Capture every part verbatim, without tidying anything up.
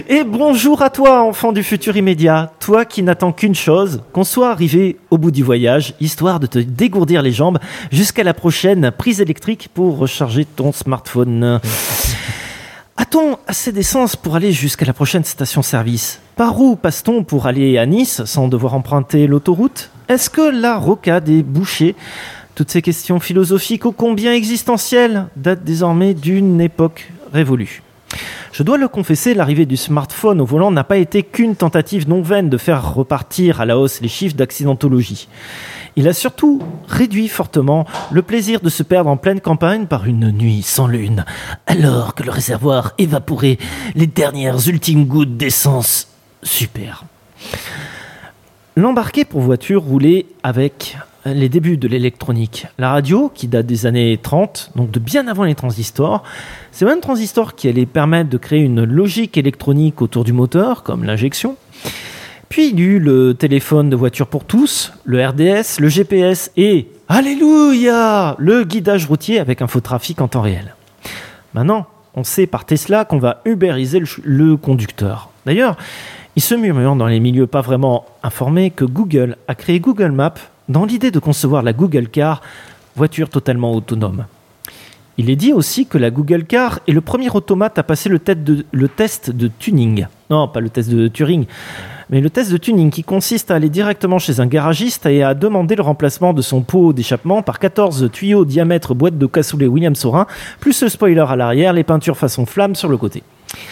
Et bonjour à toi, enfant du futur immédiat, toi qui n'attends qu'une chose, qu'on soit arrivé au bout du voyage, histoire de te dégourdir les jambes jusqu'à la prochaine prise électrique pour recharger ton smartphone. A-t-on assez d'essence pour aller jusqu'à la prochaine station-service ? Par où passe-t-on pour aller à Nice sans devoir emprunter l'autoroute ? Est-ce que la rocade est bouchée ? Toutes ces questions philosophiques ô combien existentielles datent désormais d'une époque révolue. Je dois le confesser, l'arrivée du smartphone au volant n'a pas été qu'une tentative non vaine de faire repartir à la hausse les chiffres d'accidentologie. Il a surtout réduit fortement le plaisir de se perdre en pleine campagne par une nuit sans lune, alors que le réservoir évaporait les dernières ultimes gouttes d'essence. Super. L'embarqué pour voiture roulait avec les débuts de l'électronique. La radio, qui date des années trente, donc de bien avant les transistors, ces mêmes transistors qui allaient permettre de créer une logique électronique autour du moteur, comme l'injection. Puis il y eut le téléphone de voiture pour tous, le R D S, le G P S et, alléluia, le guidage routier avec infotrafic en temps réel. Maintenant, on sait par Tesla qu'on va ubériser le, le conducteur. D'ailleurs, il se murmure dans les milieux pas vraiment informés que Google a créé Google Maps dans l'idée de concevoir la Google Car, voiture totalement autonome. Il est dit aussi que la Google Car est le premier automate à passer le, de, le test de tuning. Non, pas le test de Turing, mais le test de tuning qui consiste à aller directement chez un garagiste et à demander le remplacement de son pot d'échappement par quatorze tuyaux diamètre boîte de cassoulet William Saurin, plus le spoiler à l'arrière, les peintures façon flamme sur le côté.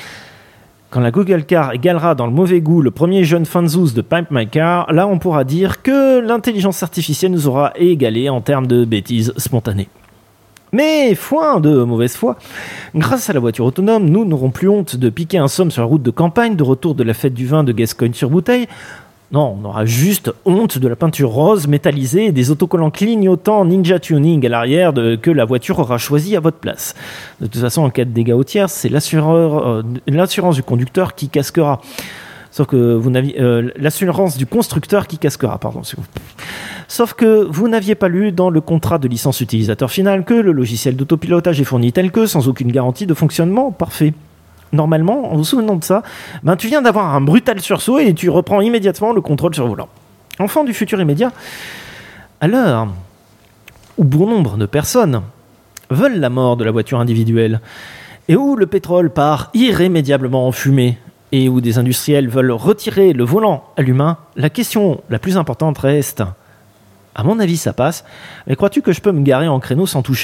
Quand la Google Car égalera dans le mauvais goût le premier jeune fanzouz de Pimp My Car, là on pourra dire que l'intelligence artificielle nous aura égalé en termes de bêtises spontanées. Mais foin de mauvaise foi, grâce à la voiture autonome, nous n'aurons plus honte de piquer un somme sur la route de campagne de retour de la fête du vin de Gascogne sur bouteille. Non, on aura juste honte de la peinture rose métallisée et des autocollants clignotants Ninja Tuning à l'arrière de, que la voiture aura choisi à votre place. De toute façon, en cas de dégâts aux tiers, c'est l'assureur, euh, l'assurance du conducteur qui casquera. Sauf que vous n'aviez euh, l'assurance du constructeur qui casquera, pardon. Sauf que vous n'aviez pas lu dans le contrat de licence utilisateur final que le logiciel d'autopilotage est fourni tel que, sans aucune garantie de fonctionnement parfait. Normalement, en vous souvenant de ça, ben tu viens d'avoir un brutal sursaut et tu reprends immédiatement le contrôle sur le volant. Enfant du futur immédiat, à l'heure où bon nombre de personnes veulent la mort de la voiture individuelle et où le pétrole part irrémédiablement en fumée et où des industriels veulent retirer le volant à l'humain, la question la plus importante reste, à mon avis ça passe, mais crois-tu que je peux me garer en créneau sans toucher ?